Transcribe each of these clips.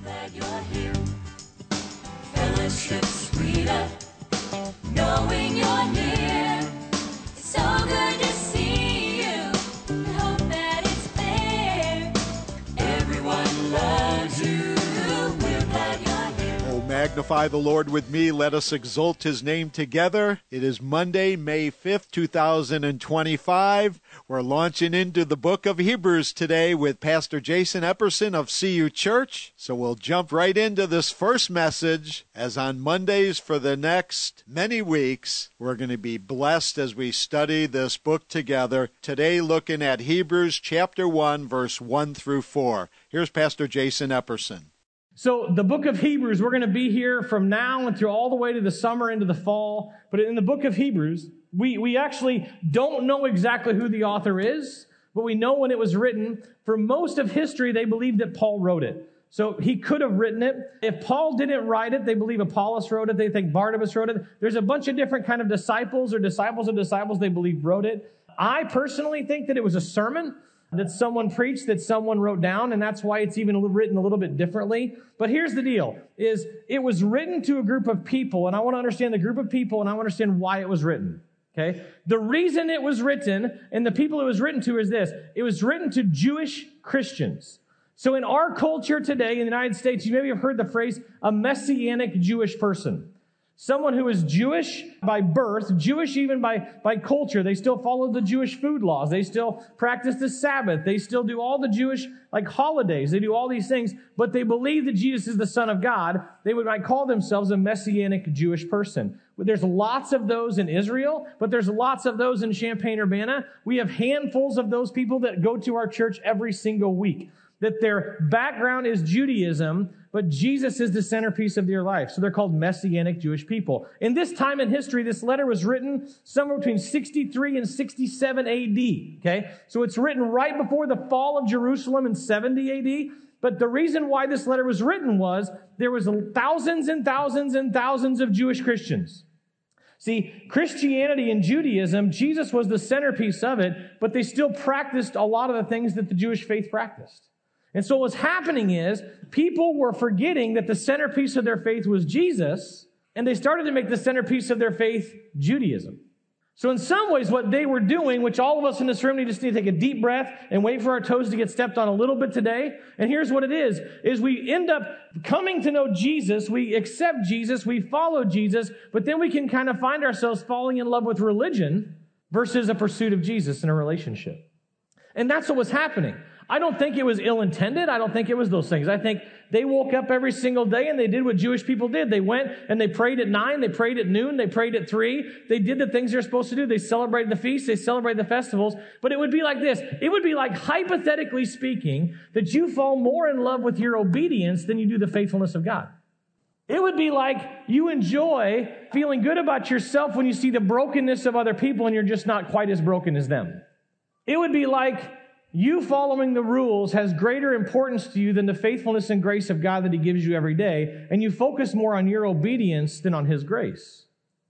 Glad you're here. Fellowship sweeter, knowing you're near. It's so good to see you. I hope that it's clear. Everyone loves you. We're glad you're here. Oh, magnify the Lord with me. Let us exalt his name together. It is Monday, May 5th, 2025. We're launching into the book of Hebrews today with Pastor Jason Epperson of CU Church. So we'll jump right into this first message, as on Mondays for the next many weeks, we're going to be blessed as we study this book together. Today looking at Hebrews chapter 1, verse 1 through 4. Here's Pastor Jason Epperson. So the book of Hebrews, we're going to be here from now and through all the way to the summer into the fall. But in the book of Hebrews, we actually don't know exactly who the author is, but we know when it was written. For most of history, they believe that Paul wrote it. So he could have written it. If Paul didn't write it, they believe Apollos wrote it. They think Barnabas wrote it. There's a bunch of different kind of disciples or disciples of disciples they believe wrote it. I personally think that it was a sermon that someone preached, that someone wrote down, and that's why it's even written a little bit differently. But here's the deal, is it was written to a group of people, and I want to understand the group of people, and I want to understand why it was written. Okay? The reason it was written, and the people it was written to, is this. It was written to Jewish Christians. So in our culture today, in the United States, you maybe have heard the phrase, a messianic Jewish person. Someone who is Jewish by birth, Jewish even by culture. They still follow the Jewish food laws. They still practice the Sabbath. They still do all the Jewish holidays. They do all these things, but they believe that Jesus is the Son of God. They might call themselves a messianic Jewish person. There's lots of those in Israel, but there's lots of those in Champaign-Urbana. We have handfuls of those people that go to our church every single week, that their background is Judaism, but Jesus is the centerpiece of their life. So they're called Messianic Jewish people. In this time in history, this letter was written somewhere between 63 and 67 AD. Okay? So it's written right before the fall of Jerusalem in 70 AD. But the reason why this letter was written was there was thousands and thousands and thousands of Jewish Christians. See, Christianity and Judaism, Jesus was the centerpiece of it, but they still practiced a lot of the things that the Jewish faith practiced. And so what's happening is people were forgetting that the centerpiece of their faith was Jesus, and they started to make the centerpiece of their faith Judaism. So in some ways, what they were doing, which all of us in this room need to take a deep breath and wait for our toes to get stepped on a little bit today. And here's what it is we end up coming to know Jesus, we accept Jesus, we follow Jesus, but then we can kind of find ourselves falling in love with religion versus a pursuit of Jesus in a relationship. And that's what was happening. I don't think it was ill-intended. I don't think it was those things. I think they woke up every single day and they did what Jewish people did. They went and they prayed at 9, they prayed at noon, they prayed at 3. They did the things they're supposed to do. They celebrated the feasts, they celebrated the festivals. But it would be like this. It would be like, hypothetically speaking, that you fall more in love with your obedience than you do the faithfulness of God. It would be like you enjoy feeling good about yourself when you see the brokenness of other people and you're just not quite as broken as them. It would be like you following the rules has greater importance to you than the faithfulness and grace of God that He gives you every day, and you focus more on your obedience than on His grace.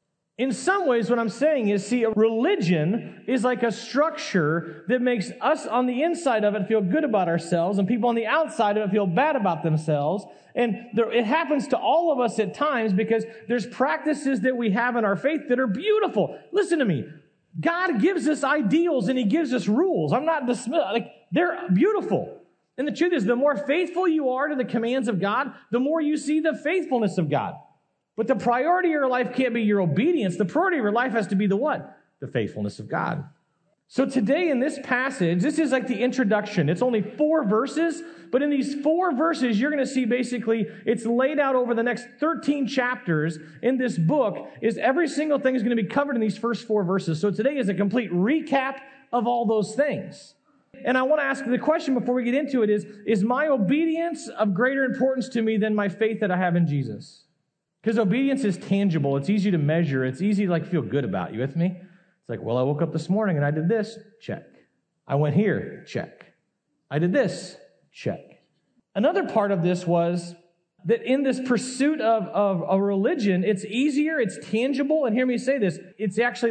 In some ways, what I'm saying is, see, a religion is like a structure that makes us on the inside of it feel good about ourselves, and people on the outside of it feel bad about themselves. And it happens to all of us at times because there's practices that we have in our faith that are beautiful. Listen to me. God gives us ideals and He gives us rules. I'm not dismissed. They're beautiful. And the truth is, the more faithful you are to the commands of God, the more you see the faithfulness of God. But the priority of your life can't be your obedience. The priority of your life has to be the what? The faithfulness of God. So today in this passage, this is like the introduction. It's only 4 verses, but in these 4 verses, you're going to see basically it's laid out over the next 13 chapters in this book. Is every single thing is going to be covered in these first 4 verses. So today is a complete recap of all those things. And I want to ask the question before we get into it is my obedience of greater importance to me than my faith that I have in Jesus? Because obedience is tangible. It's easy to measure. It's easy to feel good about. You with me? It's like, well, I woke up this morning and I did this, check. I went here, check. I did this, check. Another part of this was that in this pursuit of a religion, it's easier, it's tangible, and hear me say this, it's actually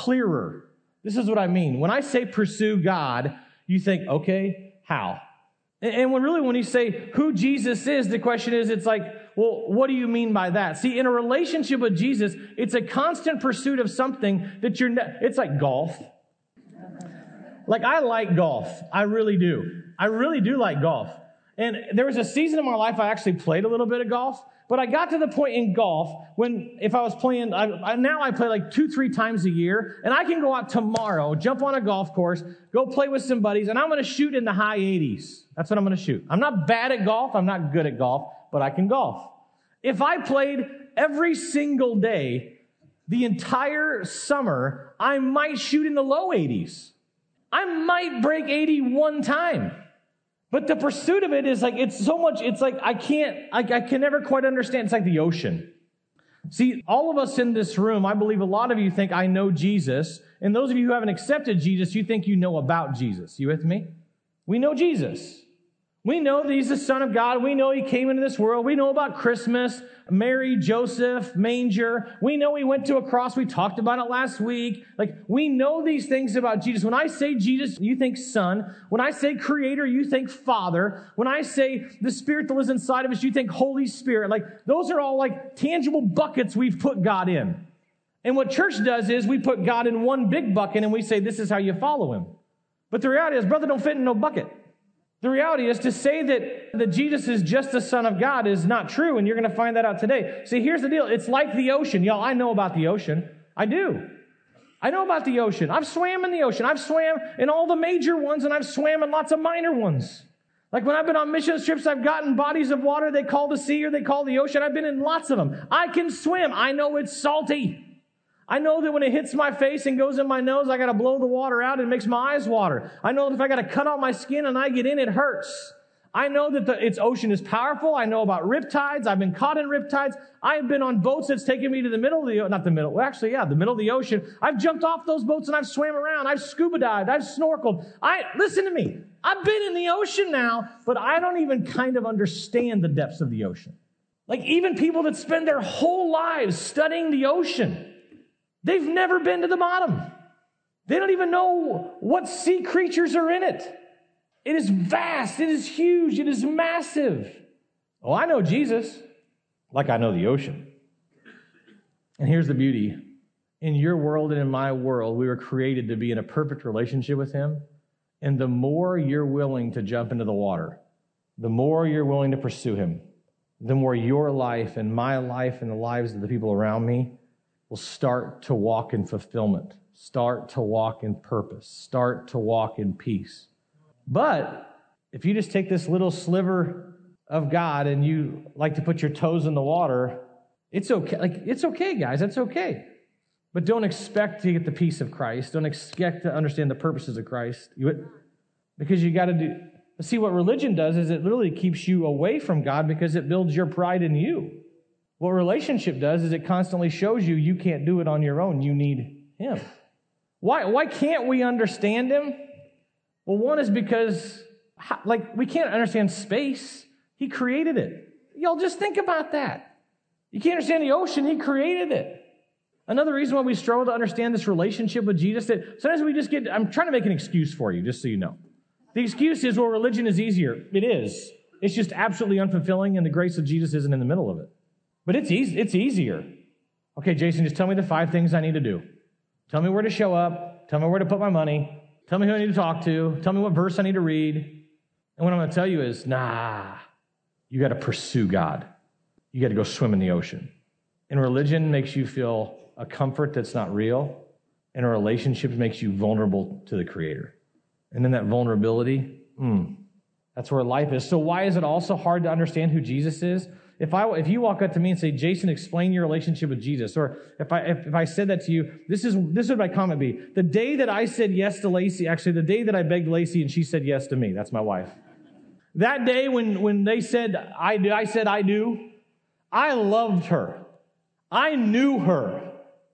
clearer. This is what I mean. When I say pursue God, you think, okay, how? And when you say who Jesus is, the question is, it's like, well, what do you mean by that? See, in a relationship with Jesus, it's a constant pursuit of something that it's like golf. Like, I like golf. I really do. I really do like golf. And there was a season in my life I actually played a little bit of golf, but I got to the point in golf when if I was playing, now I play like 2-3 times a year, and I can go out tomorrow, jump on a golf course, go play with some buddies, and I'm going to shoot in the high 80s. That's what I'm going to shoot. I'm not bad at golf. I'm not good at golf, but I can golf. If I played every single day, the entire summer, I might shoot in the low 80s. I might break 80 one time. But the pursuit of it is like, it's so much, it's like, I can never quite understand. It's like the ocean. See, all of us in this room, I believe a lot of you think I know Jesus. And those of you who haven't accepted Jesus, you think you know about Jesus. You with me? We know Jesus. We know that he's the Son of God. We know he came into this world. We know about Christmas, Mary, Joseph, manger. We know he went to a cross. We talked about it last week. Like, we know these things about Jesus. When I say Jesus, you think Son. When I say Creator, you think Father. When I say the Spirit that lives inside of us, you think Holy Spirit. Like, those are all like tangible buckets we've put God in. And what church does is we put God in one big bucket and we say, this is how you follow him. But the reality is, brother, don't fit in no bucket. The reality is to say that Jesus is just the Son of God is not true, and you're going to find that out today. See, here's the deal. It's like the ocean. Y'all, I know about the ocean. I do. I know about the ocean. I've swam in the ocean. I've swam in all the major ones, and I've swam in lots of minor ones. Like when I've been on mission trips, I've gotten bodies of water they call the sea or they call the ocean. I've been in lots of them. I can swim. I know it's salty. I know that when it hits my face and goes in my nose, I got to blow the water out and it makes my eyes water. I know that if I got to cut out my skin and I get in, it hurts. I know that its ocean is powerful. I know about riptides. I've been caught in riptides. I've been on boats that's taken me to the middle of the, not the middle, well, actually, yeah, the middle of the ocean. I've jumped off those boats and I've swam around. I've scuba dived. I've snorkeled. Listen to me. I've been in the ocean now, but I don't even kind of understand the depths of the ocean. Like even people that spend their whole lives studying the ocean, they've never been to the bottom. They don't even know what sea creatures are in it. It is vast. It is huge. It is massive. Oh, I know Jesus like I know the ocean. And here's the beauty. In your world and in my world, we were created to be in a perfect relationship with him. And the more you're willing to jump into the water, the more you're willing to pursue him, the more your life and my life and the lives of the people around me will start to walk in fulfillment, start to walk in purpose, start to walk in peace. But if you just take this little sliver of God and you like to put your toes in the water, it's okay. Like, it's okay, guys. It's okay. But don't expect to get the peace of Christ. Don't expect to understand the purposes of Christ. Because you got to do. See, what religion does is it literally keeps you away from God because it builds your pride in you. What relationship does is it constantly shows you can't do it on your own. You need him. Why can't we understand him? Well, one is because, we can't understand space. He created it. Y'all just think about that. You can't understand the ocean. He created it. Another reason why we struggle to understand this relationship with Jesus, that sometimes we just I'm trying to make an excuse for you, just so you know. The excuse is, well, religion is easier. It is. It's just absolutely unfulfilling, and the grace of Jesus isn't in the middle of it. But it's easy. It's easier. Okay, Jason, just tell me the 5 things I need to do. Tell me where to show up. Tell me where to put my money. Tell me who I need to talk to. Tell me what verse I need to read. And what I'm going to tell you is, you got to pursue God. You got to go swim in the ocean. And religion makes you feel a comfort that's not real. And a relationship makes you vulnerable to the Creator. And then that vulnerability, that's where life is. So why is it also hard to understand who Jesus is? If you walk up to me and say, Jason, explain your relationship with Jesus, or if I said that to you, this would my comment be. The day that I said yes to Lacey, actually the day that I begged Lacey and she said yes to me, that's my wife. That day when they said I said I do, I loved her. I knew her.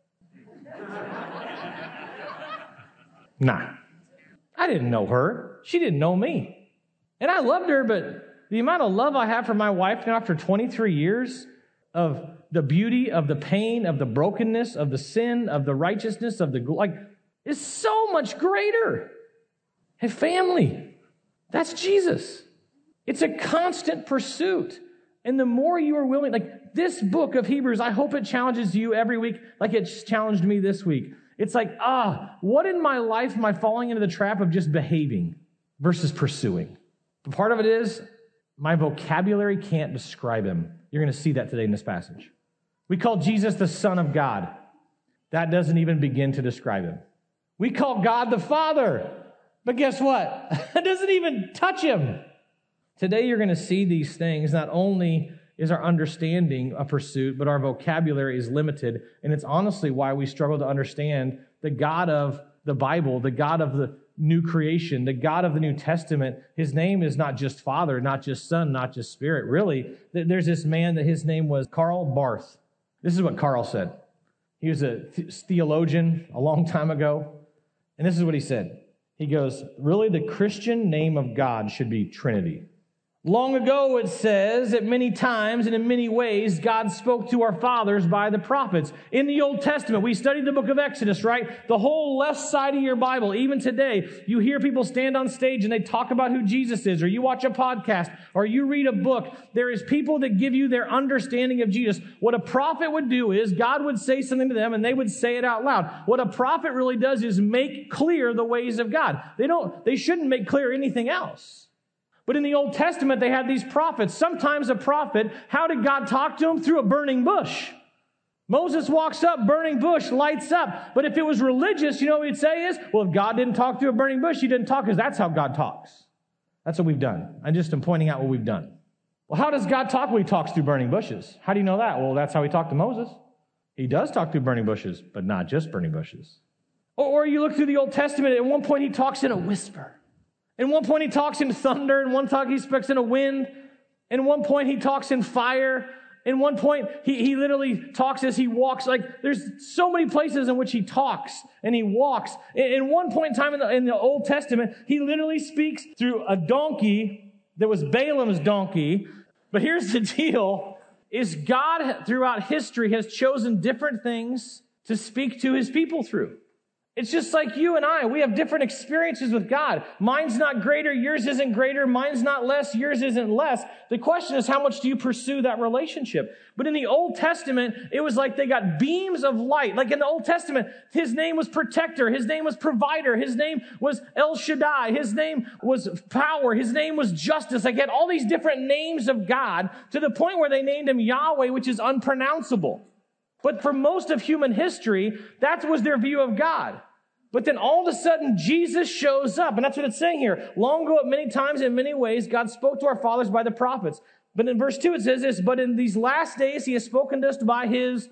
Nah, I didn't know her. She didn't know me. And I loved her, but the amount of love I have for my wife now after 23 years of the beauty, of the pain, of the brokenness, of the sin, of the righteousness, is so much greater. Hey, family, that's Jesus. It's a constant pursuit. And the more you are willing, like this book of Hebrews, I hope it challenges you every week like it's challenged me this week. It's like, what in my life am I falling into the trap of just behaving versus pursuing? But part of it is my vocabulary can't describe him. You're going to see that today in this passage. We call Jesus the Son of God. That doesn't even begin to describe him. We call God the Father. But guess what? That doesn't even touch him. Today you're going to see these things. Not only is our understanding a pursuit, but our vocabulary is limited. And it's honestly why we struggle to understand the God of the Bible, the God of the new creation, the God of the New Testament. His name is not just Father, not just Son, not just Spirit. Really, there's this man that his name was Karl Barth. This is what Karl said. He was a theologian a long time ago. And this is what he said. He goes, really, the Christian name of God should be Trinity. Long ago, it says, at many times and in many ways, God spoke to our fathers by the prophets. In the Old Testament, we studied the book of Exodus, right? The whole left side of your Bible, even today, you hear people stand on stage and they talk about who Jesus is, or you watch a podcast, or you read a book. There is people that give you their understanding of Jesus. What a prophet would do is God would say something to them and they would say it out loud. What a prophet really does is make clear the ways of God. They shouldn't make clear anything else. But in the Old Testament, they had these prophets. Sometimes a prophet, how did God talk to him? Through a burning bush. Moses walks up, burning bush, lights up. But if it was religious, you know what he'd say is, well, if God didn't talk through a burning bush, he didn't talk because that's how God talks. That's what we've done. I just am pointing out what we've done. Well, how does God talk when he talks through burning bushes? How do you know that? Well, that's how he talked to Moses. He does talk through burning bushes, but not just burning bushes. Or you look through the Old Testament, at one point he talks in a whisper. At one point, he talks in thunder. In one talk, he speaks in a wind. In one point, he talks in fire. In one point, he literally talks as he walks. Like, there's so many places in which he talks and he walks. In one point in time in the Old Testament, he literally speaks through a donkey that was Balaam's donkey. But here's the deal, is God, throughout history, has chosen different things to speak to his people through. It's just like you and I. We have different experiences with God. Mine's not greater. Yours isn't greater. Mine's not less. Yours isn't less. The question is, how much do you pursue that relationship? But in the Old Testament, it was like they got beams of light. Like in the Old Testament, his name was protector. His name was provider. His name was El Shaddai. His name was power. His name was justice. Like, he had all these different names of God to the point where they named him Yahweh, which is unpronounceable. But for most of human history, that was their view of God. But then all of a sudden, Jesus shows up. And that's what it's saying here. Long ago, at many times, in many ways, God spoke to our fathers by the prophets. But in verse 2, it says this, but in these last days, he has spoken to us by his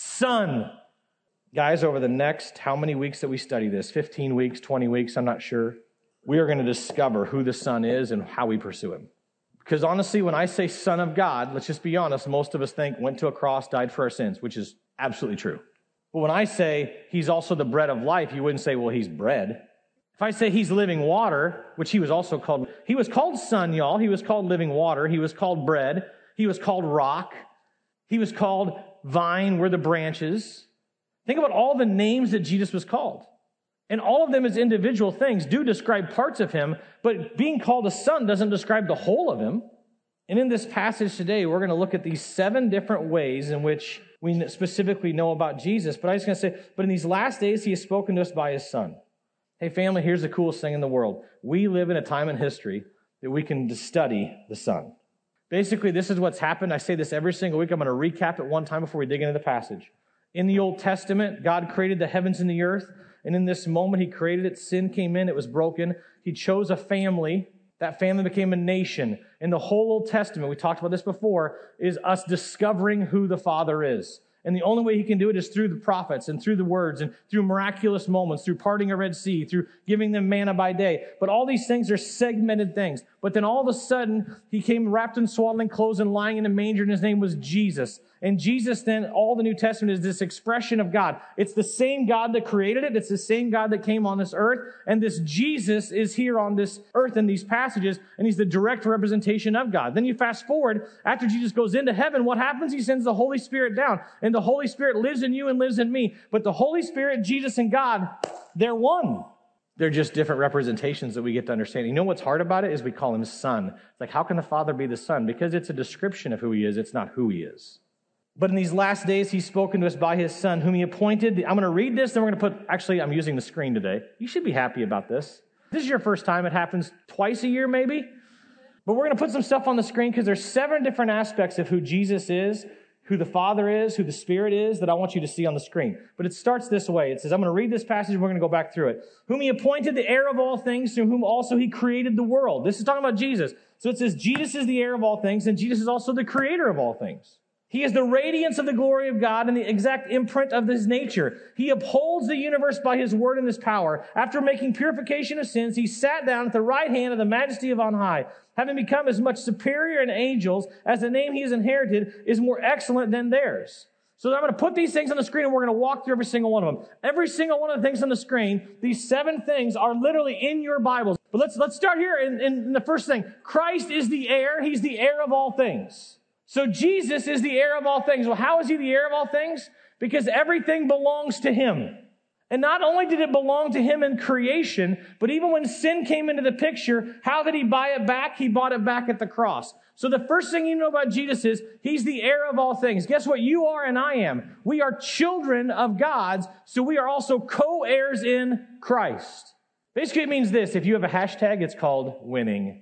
Son. Guys, over the next, how many weeks that we study this? 15 weeks, 20 weeks, I'm not sure. We are going to discover who the Son is and how we pursue him. Because honestly, when I say Son of God, let's just be honest, most of us think went to a cross, died for our sins, which is absolutely true. But when I say he's also the bread of life, you wouldn't say, well, he's bread. If I say he's living water, which he was also called, he was called Son, y'all. He was called living water. He was called bread. He was called rock. He was called vine, we're the branches. Think about all the names that Jesus was called. And all of them as individual things do describe parts of him, but being called a son doesn't describe the whole of him. And in this passage today, we're going to look at these 7 different ways in which we specifically know about Jesus. But I was going to say, but in these last days, he has spoken to us by his Son. Hey, family, here's the coolest thing in the world. We live in a time in history that we can study the Son. Basically, this is what's happened. I say this every single week. I'm going to recap it one time before we dig into the passage. In the Old Testament, God created the heavens and the earth. And in this moment, he created it. Sin came in. It was broken. He chose a family. That family became a nation. In the whole Old Testament, we talked about this before, is us discovering who the Father is. And the only way he can do it is through the prophets and through the words and through miraculous moments, through parting a Red Sea, through giving them manna by day. But all these things are segmented things. But then all of a sudden, he came wrapped in swaddling clothes and lying in a manger, and his name was Jesus. And Jesus then, all the New Testament is this expression of God. It's the same God that created it. It's the same God that came on this earth. And this Jesus is here on this earth in these passages, and he's the direct representation of God. Then you fast forward, after Jesus goes into heaven, what happens? He sends the Holy Spirit down, and the Holy Spirit lives in you and lives in me. But the Holy Spirit, Jesus, and God, they're one. They're just different representations that we get to understand. You know what's hard about it is we call him son. It's like, how can the Father be the Son? Because it's a description of who he is. It's not who he is. But in these last days, he's spoken to us by his Son, whom he appointed. I'm going to read this, then we're going to put, actually, I'm using the screen today. You should be happy about this. This is your first time. It happens twice a year, maybe. But we're going to put some stuff on the screen because there's 7 different aspects of who Jesus is, who the Father is, who the Spirit is, that I want you to see on the screen. But it starts this way. It says, I'm going to read this passage, and we're going to go back through it. Whom he appointed the heir of all things, through whom also he created the world. This is talking about Jesus. So it says, Jesus is the heir of all things, and Jesus is also the creator of all things. He is the radiance of the glory of God and the exact imprint of his nature. He upholds the universe by his word and his power. After making purification of sins, he sat down at the right hand of the majesty of on high, having become as much superior in angels as the name he has inherited is more excellent than theirs. So I'm going to put these things on the screen and we're going to walk through every single one of them. Every single one of the things on the screen, these 7 things are literally in your Bibles. But let's start here in the first thing. Christ is the heir. He's the heir of all things. So Jesus is the heir of all things. Well, how is he the heir of all things? Because everything belongs to him. And not only did it belong to him in creation, but even when sin came into the picture, how did he buy it back? He bought it back at the cross. So the first thing you know about Jesus is he's the heir of all things. Guess what? You are and I am. We are children of God's, so we are also co-heirs in Christ. Basically, it means this. If you have a hashtag, it's called winning.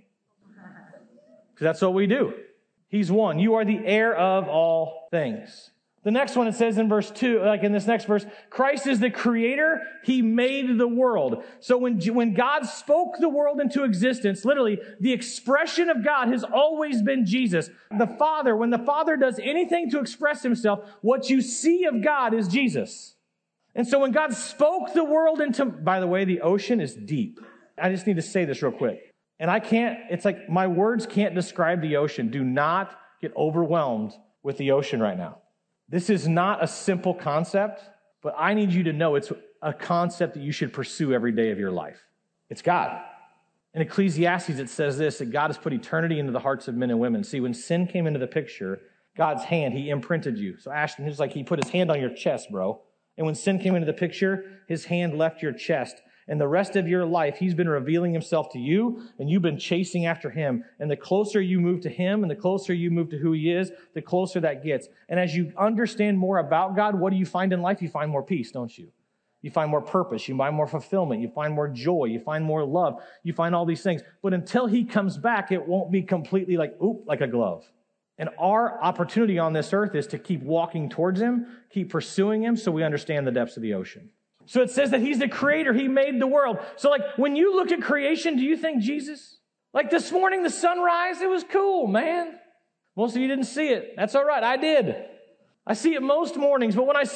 Because that's what we do. He's won. You are the heir of all things. The next one, it says in verse 2, like in this next verse, Christ is the creator. He made the world. So when God spoke the world into existence, literally, the expression of God has always been Jesus. The Father, when the Father does anything to express himself, what you see of God is Jesus. And so when God spoke the world into, by the way, the ocean is deep. I just need to say this real quick. And it's like my words can't describe the ocean. Do not get overwhelmed with the ocean right now. This is not a simple concept, but I need you to know it's a concept that you should pursue every day of your life. It's God. In Ecclesiastes, it says this, that God has put eternity into the hearts of men and women. See, when sin came into the picture, God's hand, he imprinted you. So Ashton, it's like he put his hand on your chest, bro. And when sin came into the picture, his hand left your chest. And the rest of your life, he's been revealing himself to you, and you've been chasing after him. And the closer you move to him, and the closer you move to who he is, the closer that gets. And as you understand more about God, what do you find in life? You find more peace, don't you? You find more purpose. You find more fulfillment. You find more joy. You find more love. You find all these things. But until he comes back, it won't be completely like a glove. And our opportunity on this earth is to keep walking towards him, keep pursuing him, so we understand the depths of the ocean. So it says that he's the creator. He made the world. So like when you look at creation, do you think Jesus? Like this morning, the sunrise, it was cool, man. Most of you didn't see it. That's all right. I did. I see it most mornings. But when I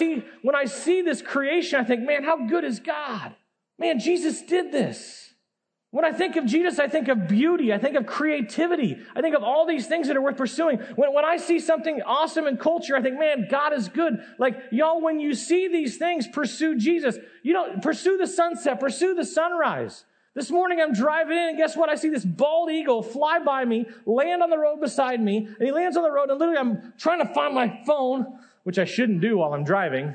see this creation, I think, man, how good is God? Man, Jesus did this. When I think of Jesus, I think of beauty. I think of creativity. I think of all these things that are worth pursuing. When I see something awesome in culture, I think, man, God is good. Like, y'all, when you see these things, pursue Jesus. You know, pursue the sunset, pursue the sunrise. This morning I'm driving in, and guess what? I see this bald eagle fly by me, land on the road beside me, and he lands on the road, and literally I'm trying to find my phone, which I shouldn't do while I'm driving.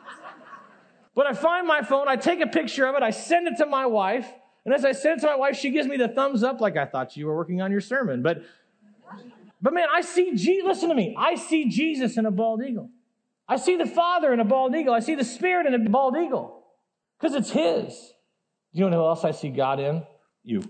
But I find my phone, I take a picture of it, I send it to my wife, and as I send it to my wife, she gives me the thumbs up like I thought you were working on your sermon. But man, listen to me. I see Jesus in a bald eagle. I see the Father in a bald eagle. I see the Spirit in a bald eagle. Because it's his. You know who else I see God in? You.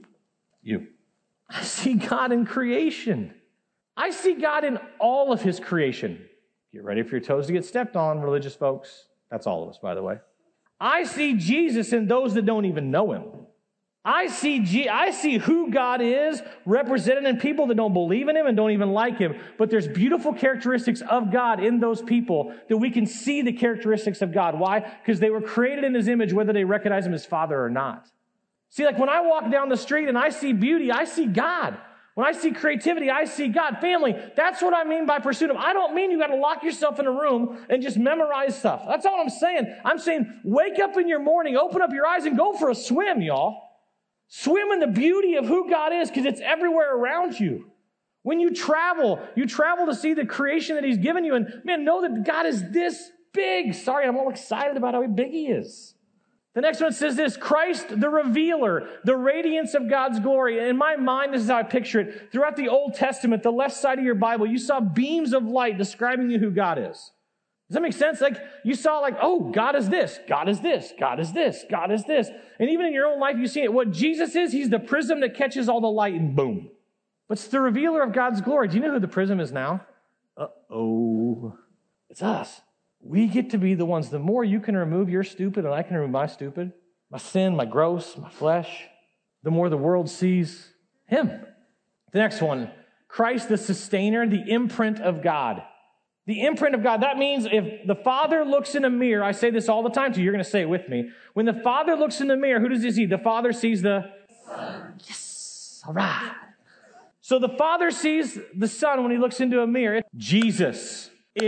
I see God in creation. I see God in all of his creation. Get ready for your toes to get stepped on, religious folks. That's all of us, by the way. I see Jesus in those that don't even know him. I see who God is represented in people that don't believe in him and don't even like him. But there's beautiful characteristics of God in those people that we can see the characteristics of God. Why? Because they were created in his image, whether they recognize him as Father or not. See, like when I walk down the street and I see beauty, I see God. When I see creativity, I see God. Family, that's what I mean by pursuit of. I don't mean you got to lock yourself in a room and just memorize stuff. That's all I'm saying. I'm saying wake up in your morning, open up your eyes, and go for a swim, y'all. Swim in the beauty of who God is, because it's everywhere around you. When you travel to see the creation that he's given you, and man, know that God is this big. Sorry, I'm all excited about how big he is. The next one says this, Christ the revealer, the radiance of God's glory. In my mind, this is how I picture it. Throughout the Old Testament, the left side of your Bible, you saw beams of light describing you who God is. Does that make sense? Like you saw like, oh, God is this, God is this, God is this, God is this. And even in your own life, you see it. What Jesus is, he's the prism that catches all the light and boom. But it's the revealer of God's glory. Do you know who the prism is now? Uh-oh. It's us. We get to be the ones. The more you can remove your stupid and I can remove my stupid, my sin, my gross, my flesh, the more the world sees him. The next one, Christ the sustainer, the imprint of God. The imprint of God. That means if the Father looks in a mirror, I say this all the time to you, you're going to say it with me. When the Father looks in the mirror, who does he see? The Father sees the Son. Yes. All right. So the Father sees the Son when he looks into a mirror. Jesus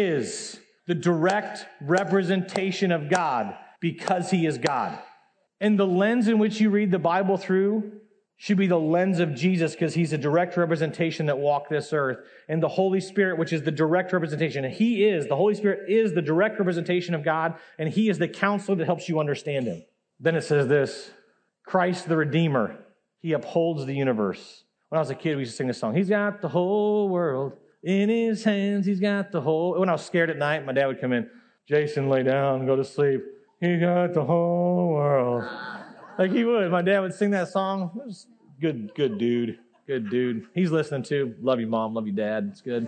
is the direct representation of God because he is God. And the lens in which you read the Bible through should be the lens of Jesus because he's a direct representation that walked this earth. And the Holy Spirit, which is the direct representation. And the Holy Spirit is the direct representation of God, and he is the counselor that helps you understand him. Then it says this, Christ the Redeemer, he upholds the universe. When I was a kid, we used to sing this song. He's got the whole world in his hands. He's got the whole... When I was scared at night, my dad would come in. Jason, lay down, go to sleep. He got the whole world. Like he would. My dad would sing that song. It was good dude. Good dude. He's listening too. Love you, Mom. Love you, Dad. It's good.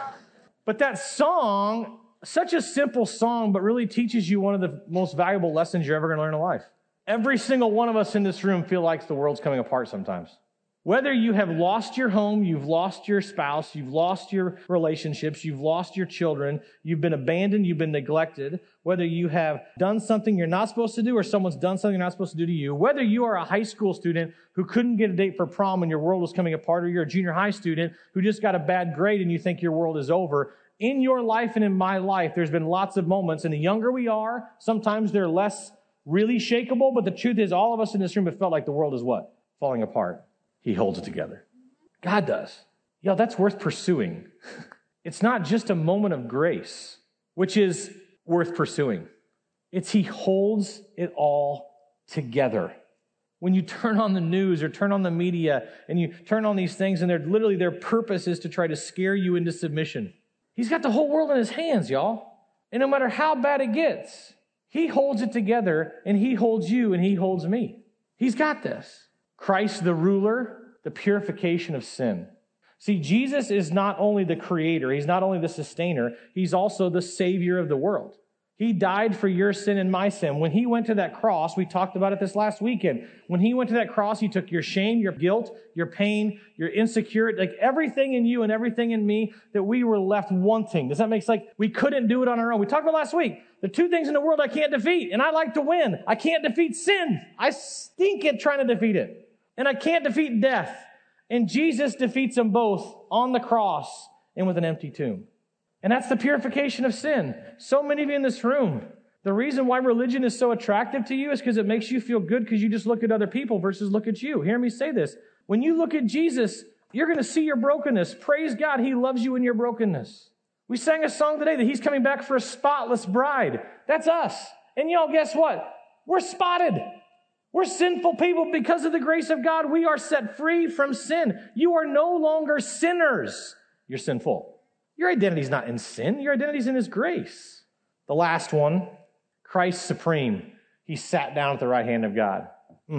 But that song, such a simple song, but really teaches you one of the most valuable lessons you're ever going to learn in life. Every single one of us in this room feel like the world's coming apart sometimes. Whether you have lost your home, you've lost your spouse, you've lost your relationships, you've lost your children, you've been abandoned, you've been neglected, whether you have done something you're not supposed to do or someone's done something you're not supposed to do to you, whether you are a high school student who couldn't get a date for prom and your world was coming apart, or you're a junior high student who just got a bad grade and you think your world is over, in your life and in my life, there's been lots of moments, and the younger we are, sometimes they're less really shakeable, but the truth is all of us in this room have felt like the world is what? Falling apart. He holds it together. God does. Yo, that's worth pursuing. It's not just a moment of grace, which is worth pursuing. It's he holds it all together. When you turn on the news or turn on the media and you turn on these things and their purpose is to try to scare you into submission. He's got the whole world in his hands, y'all. And no matter how bad it gets, he holds it together and he holds you and he holds me. He's got this. Christ the ruler, the purification of sin. See, Jesus is not only the creator, he's not only the sustainer, he's also the savior of the world. He died for your sin and my sin. When he went to that cross, we talked about it this last weekend. When he went to that cross, he took your shame, your guilt, your pain, your insecurity, like everything in you and everything in me that we were left wanting. Does that make sense? Like we couldn't do it on our own. We talked about last week. The two things in the world I can't defeat, and I like to win. I can't defeat sin. I stink at trying to defeat it. And I can't defeat death. And Jesus defeats them both on the cross and with an empty tomb. And that's the purification of sin. So many of you in this room, the reason why religion is so attractive to you is because it makes you feel good because you just look at other people versus look at you. Hear me say this. When you look at Jesus, you're going to see your brokenness. Praise God, he loves you in your brokenness. We sang a song today that he's coming back for a spotless bride. That's us. And y'all, guess what? We're spotted. We're sinful people. Because of the grace of God, we are set free from sin. You are no longer sinners. You're sinful. Your identity is not in sin. Your identity is in his grace. The last one, Christ supreme. He sat down at the right hand of God.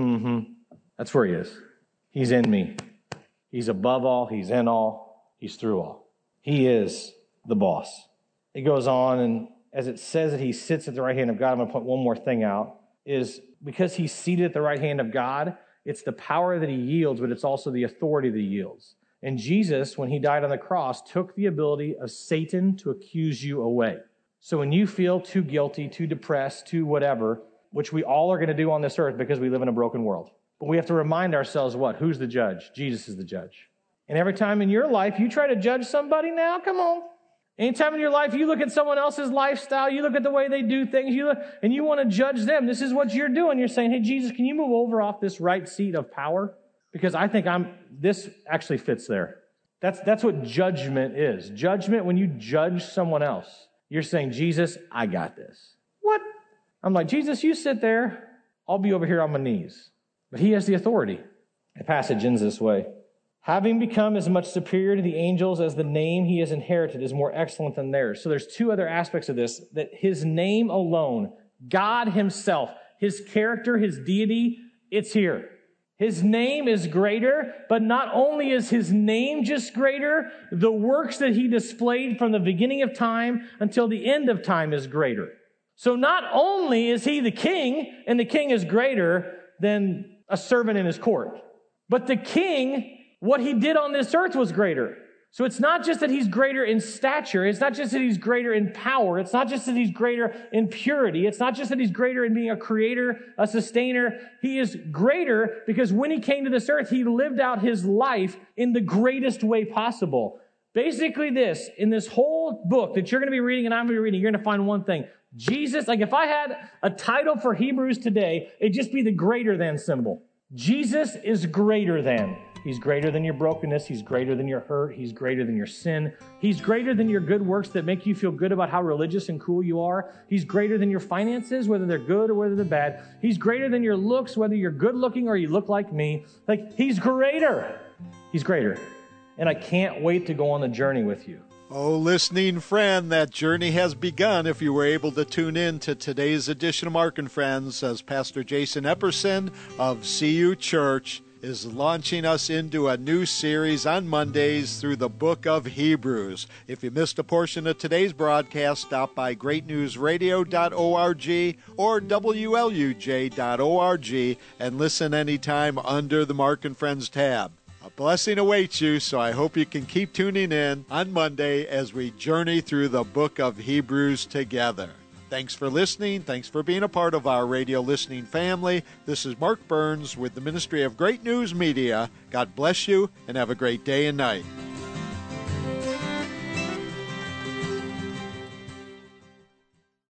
That's where he is. He's in me. He's above all. He's in all. He's through all. He is the boss. It goes on, and as it says that he sits at the right hand of God, I'm going to point one more thing out, is because he's seated at the right hand of God, it's the power that he yields, but it's also the authority that he yields. And Jesus, when he died on the cross, took the ability of Satan to accuse you away. So when you feel too guilty, too depressed, too whatever, which we all are going to do on this earth because we live in a broken world, but we have to remind ourselves what? Who's the judge? Jesus is the judge. And every time in your life you try to judge somebody now, come on. Anytime in your life you look at someone else's lifestyle, you look at the way they do things, and you want to judge them. This is what you're doing. You're saying, hey, Jesus, can you move over off this right seat of power? Because I think this actually fits there. That's what judgment is. Judgment, when you judge someone else, you're saying, Jesus, I got this. What? I'm like, Jesus, you sit there I'll be over here on my knees. But he has the authority. The passage ends this way. Having become as much superior to the angels as the name he has inherited is more excellent than theirs. So there's two other aspects of this, that his name alone, God himself, his character, his deity, it's here. His name is greater, but not only is his name just greater, the works that he displayed from the beginning of time until the end of time is greater. So not only is he the king, and the king is greater than a servant in his court, but the king, what he did on this earth was greater. So it's not just that he's greater in stature. It's not just that he's greater in power. It's not just that he's greater in purity. It's not just that he's greater in being a creator, a sustainer. He is greater because when he came to this earth, he lived out his life in the greatest way possible. Basically this, in this whole book that you're going to be reading and I'm going to be reading, you're going to find one thing. Jesus, like if I had a title for Hebrews today, it'd just be the greater than symbol. Jesus is greater than. He's greater than your brokenness. He's greater than your hurt. He's greater than your sin. He's greater than your good works that make you feel good about how religious and cool you are. He's greater than your finances, whether they're good or whether they're bad. He's greater than your looks, whether you're good looking or you look like me. Like, he's greater. He's greater. And I can't wait to go on the journey with you. Oh, listening friend, that journey has begun if you were able to tune in to today's edition of Mark and Friends as Pastor Jason Epperson of CU Church is launching us into a new series on Mondays through the book of Hebrews. If you missed a portion of today's broadcast, stop by greatnewsradio.org or WLUJ.org and listen anytime under the Mark and Friends tab. A blessing awaits you, so I hope you can keep tuning in on Monday as we journey through the book of Hebrews together. Thanks for listening. Thanks for being a part of our radio listening family. This is Mark Burns with the Ministry of Great News Media. God bless you and have a great day and night.